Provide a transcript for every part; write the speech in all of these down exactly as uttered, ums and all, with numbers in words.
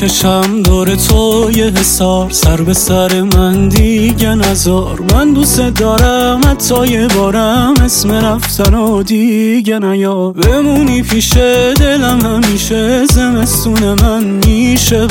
میکشم دور تو یه حسار، سر به سر من دیگه نزار. من دوست دارم حتی یه بارم اسم رفتن و دیگه نیا. بمونی پیش دلم همیشه، زمستون من میشه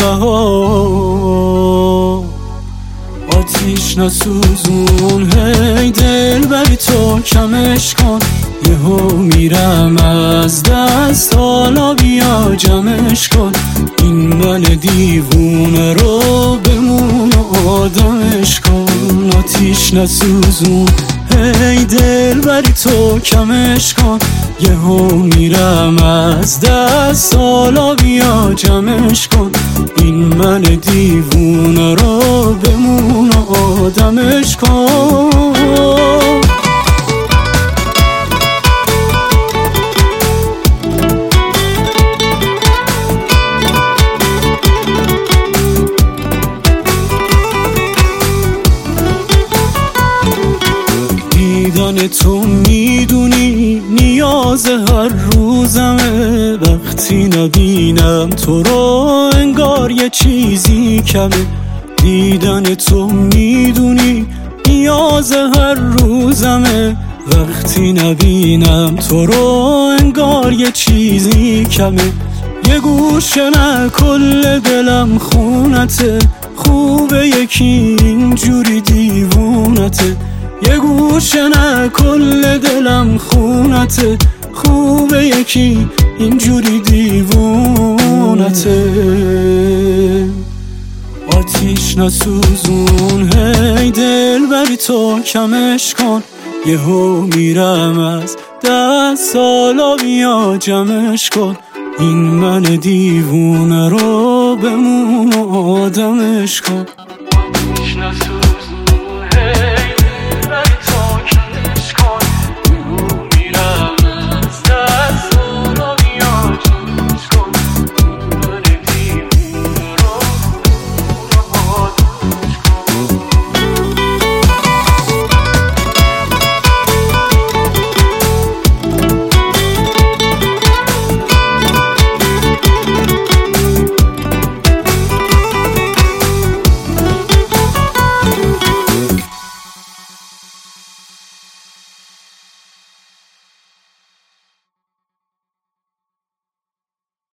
بهار. آتیش نسوزون هی دل بری تو کمش کن، یهو میرم از دست، حالا بیا جمعش کن. این من دیوونه رو بمون و آدمش کن. آتیش نسوزون هی دل بری تو کمش کن، یهو میرم از دست، حالا بیا جمعش کن. این من دیوونه رو بمون و آدمش کن. دیدن تو میدونی نیاز هر روزمه، وقتی نبینم تو رو انگار یه چیزی کمه. دیدن تو میدونی نیاز هر روزمه، وقتی نبینم تو رو انگار یه چیزی کمه. یه گوشه نه کل دلم خونته، خوبه یکی اینجوری دیوونته. یه گوشه نه کل دلم خونته، خوبه یکی اینجوری دیوونته. آتیش نسوزون هی دل بری تو کمش کن، یهو میرم از دست، حالا بیا جمعش کن. این من دیوونه رو بمون و آدمش کن. آتیش نسوزون